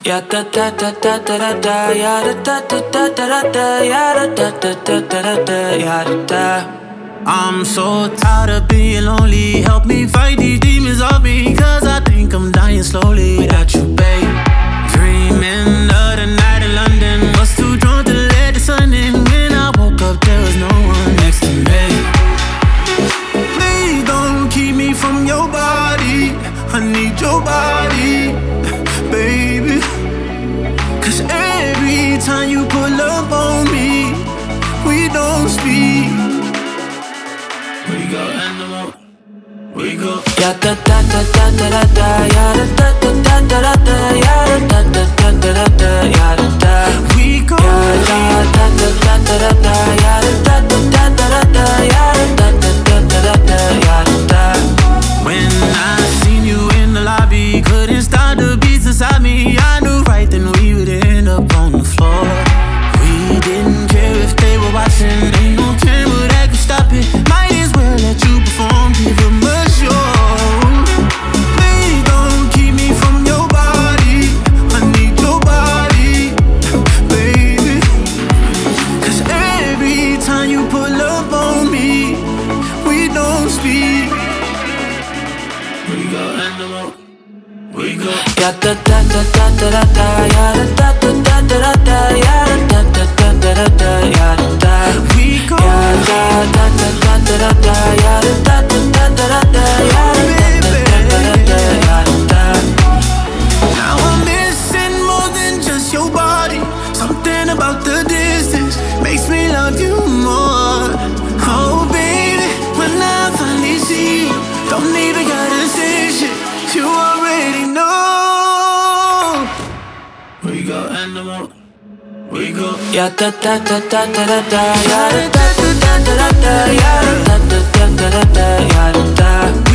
Ya da da da da da da da, ya da da da da da da, ya da da da da da da, ya da da. I'm so tired of being lonely. Help me fight these demons off me, 'cause I think I'm dying slowly without you, babe. Dreaming of the night in London. Was too drunk to let the sun in. When I woke up, there was no one next to me. Please don't keep me from your body. I need your body, baby. 'Cause every time you pull up on me, we don't speak. We go animal, we go. Ya da da da da da da, ya da da da da da, ya da da da da da, ya da da. We go. Ya da da da da da, ya da da da da, ya da da da da, ya da da. When I seen you in the lobby, couldn't stop the beats inside me. I knew right then we would end up on the floor. We didn't care if they were watching. Ain't no camera that could stop it. Might as well let you perform, give them a show. Please don't keep me from your body. I need your body, baby. 'Cause every time you pull up on me, we don't speak. We go animal, we go. Ya da da da da da da, ya da da da da, ya da da da, ya da da. We go. Ya da da da da, ya da da da, ya da da, ya da da. Now I'm missing more than just your body. Something about the distance makes me love you more. Oh baby, when I finally see you, don't even gotta say shit, you already know. We go animal, we go. Ya da da da da da, ya da da da, ya da da da, ya da da, ya da da.